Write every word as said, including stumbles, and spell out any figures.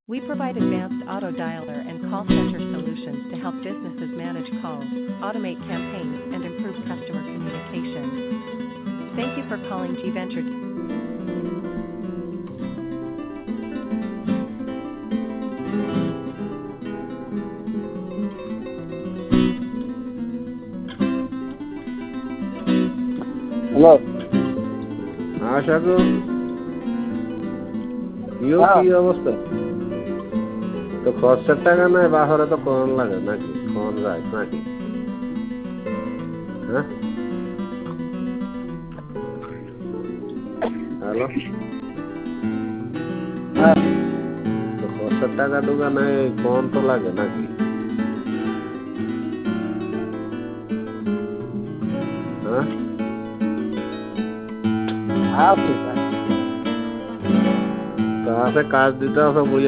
We provide advanced auto dialer and call center solutions to help businesses manage calls, automate campaigns, and improve customer communication. Thank you for calling G Venture. Hello আশা কর ইও হ্যাঁ। কি অবস্থা তো খরচের টাকা নাই বাহরে তো কোন লাগে নাকি কোন যায় নাকি হ্যাঁ হ্যালো হ্যাঁ তো খরচের টাকা ঢুকা নাই কোন তো লাগে নাকি হ্যাঁ হ্যাঁ ঠিক আছে। তো আছে কাজ দিতে আছে